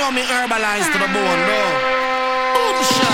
know me herbalize to the bone, no. Boom shot.